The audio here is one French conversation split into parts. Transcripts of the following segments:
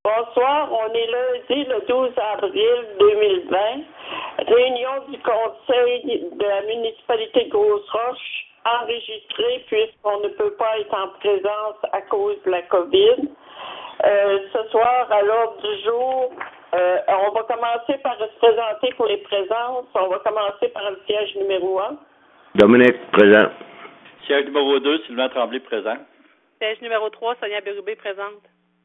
Bonsoir, on est lundi le 12 avril 2020. Réunion du Conseil de la municipalité de Grosse-Roche enregistrée puisqu'on ne peut pas être en présence à cause de la COVID. Ce soir, à l'ordre du jour, on va commencer par se présenter pour les présences. On va commencer par le siège numéro 1. Dominique, présent. Siège numéro 2, Sylvain Tremblay, présent. Siège numéro 3, Sonia Bérubé, présente.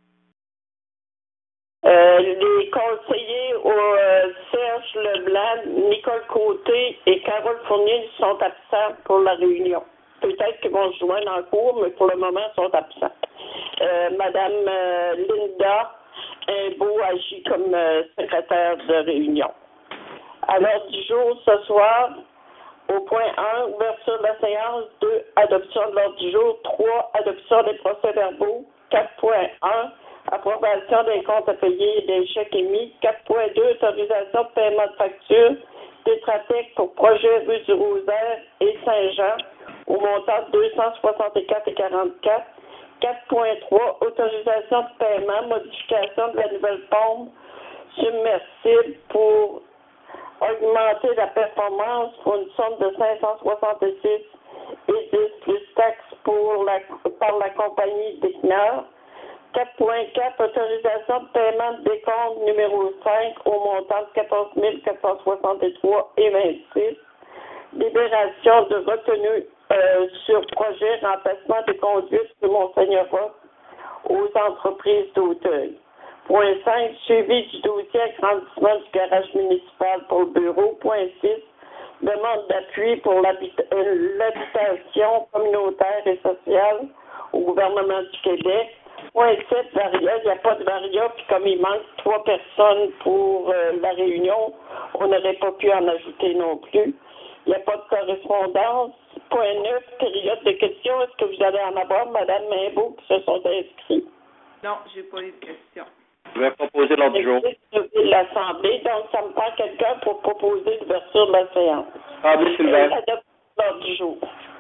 Les conseillers Serge Leblanc, Nicole Côté et Carole Fournier sont absents pour la réunion. Peut-être qu'ils vont se joindre en cours, mais pour le moment, ils sont absents. Madame Linda Imbeau agit comme secrétaire de réunion. À l'ordre du jour, ce soir, au point 1, ouverture de la séance, 2, adoption de l'ordre du jour, 3, adoption des procès-verbaux, 4.1, approbation des comptes à payer et des chèques émis, 4.2, autorisation de paiement de factures, Tétratec pour projet rue du Rosaire et Saint-Jean, au montant de 264,44. 4.3, autorisation de paiement, modification de la nouvelle pompe submersible pour augmenter la performance pour une somme de 566 et 10 plus taxes par la compagnie Dickner. 4.4, autorisation de paiement de décompte numéro 5 au montant de 14 463 et 26. Libération de retenue sur projet remplacement des conduites de Monseigneur aux entreprises d'Auteuil. Point 5, suivi du dossier agrandissement du garage municipal pour le bureau. Point 6, demande d'appui pour l'habitation communautaire et sociale au gouvernement du Québec. Point 7, varia, il n'y a pas de varia, puis comme il manque 3 personnes pour la réunion, on n'aurait pas pu en ajouter non plus. Il n'y a pas de correspondance. Point 9, période de questions. Est-ce que vous allez en avoir, Mme Imbeau, qui se sont inscrits? Non, j'ai pas eu de questions. Je vais proposer l'ordre du jour. L'Assemblée, donc ça me prend quelqu'un pour proposer l'ouverture de la séance. Tremblay, Sylvain. L'ordre du jour.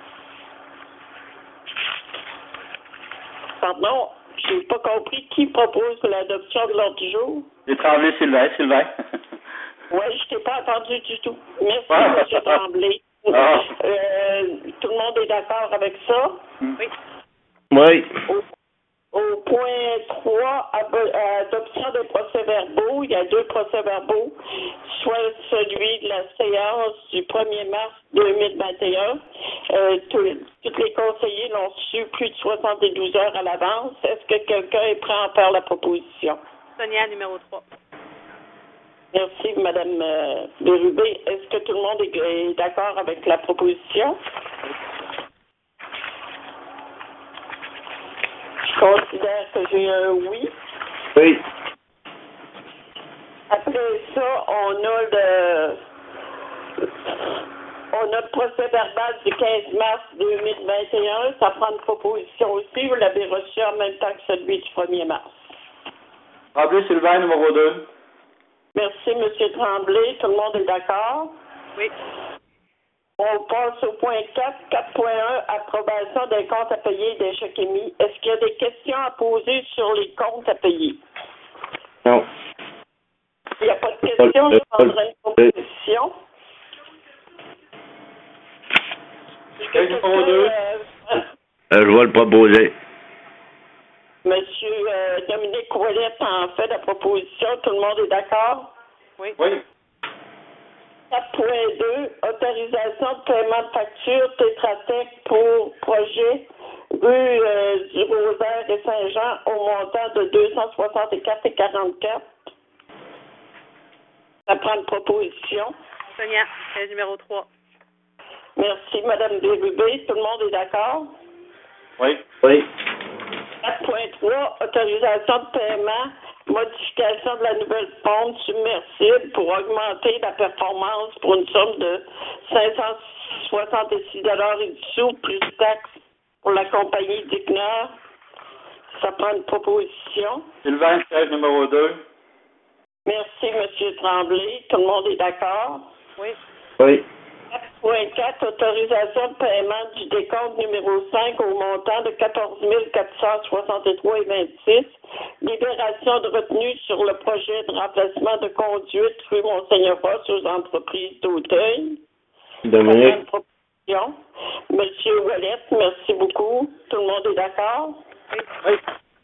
Pardon, je n'ai pas compris qui propose l'adoption de l'ordre du jour. J'ai Tremblay, Sylvain. Oui, je t'ai pas entendu du tout. Merci, M. Tremblay. Tout le monde est d'accord avec ça? Oui. Oui. Au point 3, adoption des procès-verbaux, il y a 2 procès-verbaux, soit celui de la séance du 1er mars 2021. Tous les conseillers l'ont reçu plus de 72 heures à l'avance. Est-ce que quelqu'un est prêt à en faire la proposition? Sonia, numéro 3. Merci, Mme Bérubé. Est-ce que tout le monde est d'accord avec la proposition? Je considère que j'ai un oui. Oui. Après ça, on a le procès verbal du 15 mars 2021. Ça prend une proposition aussi. Vous l'avez reçu en même temps que celui du 1er mars. Tremblay, Sylvain, numéro 2. Merci, M. Tremblay. Tout le monde est d'accord? Oui. On passe au point 4, 4.1, approbation des comptes à payer et des chèques émis. Est-ce qu'il y a des questions à poser sur les comptes à payer? Non. Il n'y a pas de questions, je prendrai une proposition. Siège numéro 2. Je vais le proposer. Monsieur Dominique Ouellette en fait la proposition. Tout le monde est d'accord? Oui. 4.2, autorisation de paiement de facture Tétratec pour projet rue du Rosaire et Saint-Jean au montant de 264,44. Ça prend une proposition. Sonia, siège numéro 3. Merci, Mme Bérubé. Tout le monde est d'accord? Oui. 4.3, autorisation de paiement, modification de la nouvelle pompe submersible pour augmenter la performance pour une somme de 566 et du sous plus taxes pour la compagnie Dickner. Ça prend une proposition. Sylvain, siège numéro 2. Merci, M. Tremblay. Tout le monde est d'accord? Oui. 4.4, autorisation de paiement du décompte numéro 5 au montant de 14 463,26. libération de retenue sur le projet de remplacement de conduite rue Monseigneur-Ross aux entreprises d'Auteuil. Dominique. Proposition. Monsieur Ouellette, merci beaucoup. Tout le monde est d'accord? Oui.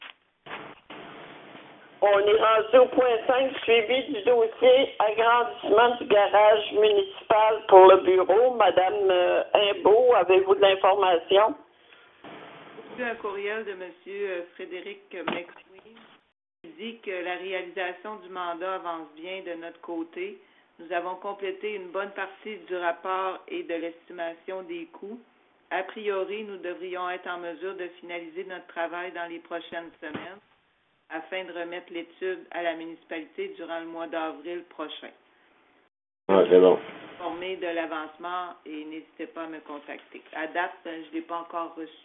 On est rendu au point 5, suivi du dossier agrandissement du garage municipal pour le bureau. Madame Imbeau, avez-vous de l'information? J'ai reçu un courriel de M. Frédéric McSween qui dit que la réalisation du mandat avance bien de notre côté. Nous avons complété une bonne partie du rapport et de l'estimation des coûts. A priori, nous devrions être en mesure de finaliser notre travail dans les prochaines semaines afin de remettre l'étude à la municipalité durant le mois d'avril prochain. Ah, c'est bon. Informé de l'avancement et n'hésitez pas à me contacter. À date, je ne l'ai pas encore reçu.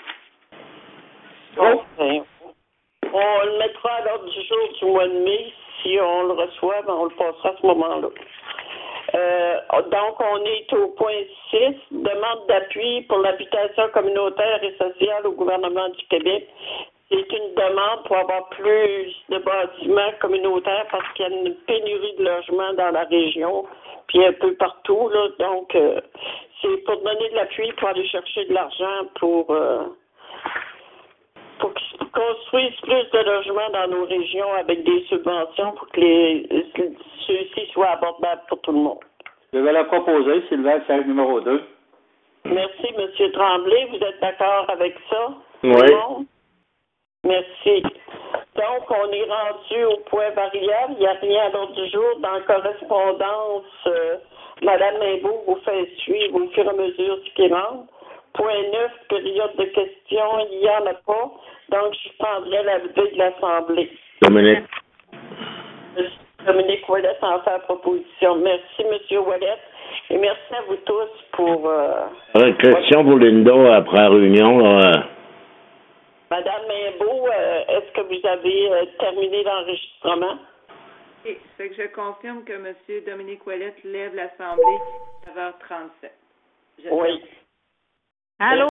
OK. On le mettra à l'ordre du jour du mois de mai. Si on le reçoit, on le passera à ce moment-là. Donc, on est au point 6, demande d'appui pour l'habitation communautaire et sociale au gouvernement du Québec. C'est une demande pour avoir plus de bâtiments communautaires parce qu'il y a une pénurie de logements dans la région, puis un peu partout, là. Donc, c'est pour donner de l'appui, pour aller chercher de l'argent pour qu'ils construisent plus de logements dans nos régions avec des subventions pour que ceux-ci soient abordables pour tout le monde. Je vais la proposer, Sylvain, siège numéro 2. Merci, M. Tremblay. Vous êtes d'accord avec ça? Oui. Tout le monde? Merci. Donc, on est rendu au point variable. Il n'y a rien à l'ordre du jour. Dans correspondance, Mme Imbeau vous fait suivre au fur et à mesure ce qui rentre. Point 9, période de questions, il n'y en a pas. Donc, je prendrai l'avis de l'Assemblée. Dominique. Dominique Ouellette en fait la proposition. Merci, M. Ouellette. Et merci à vous tous pour... Une question pour Linda après la réunion. Là. Madame Imbeau, est-ce que vous avez terminé l'enregistrement? Et fait que je confirme que M. Dominique Ouellette lève l'Assemblée à 9h37. Oui. Allô?